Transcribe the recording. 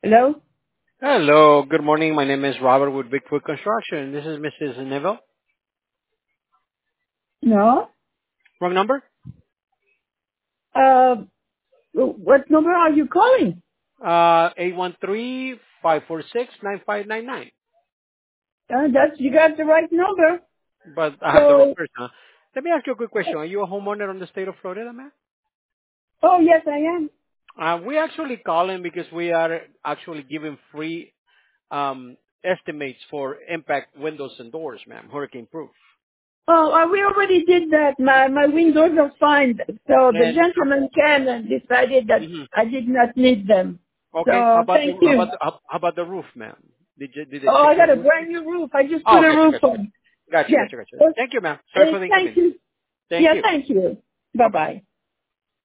Hello? Hello, good morning. My name is Robert with Bigfoot Construction. This is Mrs. Neville. No? Wrong number? Uh, what number are you calling? 813 You got the right number. But I have the wrong So, person. Huh? Let me ask you a quick question. Are you a homeowner on the state of Florida, man? oh yes I am. We actually calling because we are actually giving free estimates for impact windows and doors, ma'am, hurricane proof. Oh, we already did that. My windows are fine. So the And gentleman came and decided that mhm. I did not need them. Okay, So thank you. how about the roof, ma'am? Did they Oh, fix I your got a roof? brand new roof. I just Oh, put a gotcha, roof gotcha, on. gotcha, Yeah. gotcha, gotcha. Oh, Thank you, ma'am. Sorry for the thank inconvenience. you. Thank Yeah, you. thank you. Bye Bye bye. bye.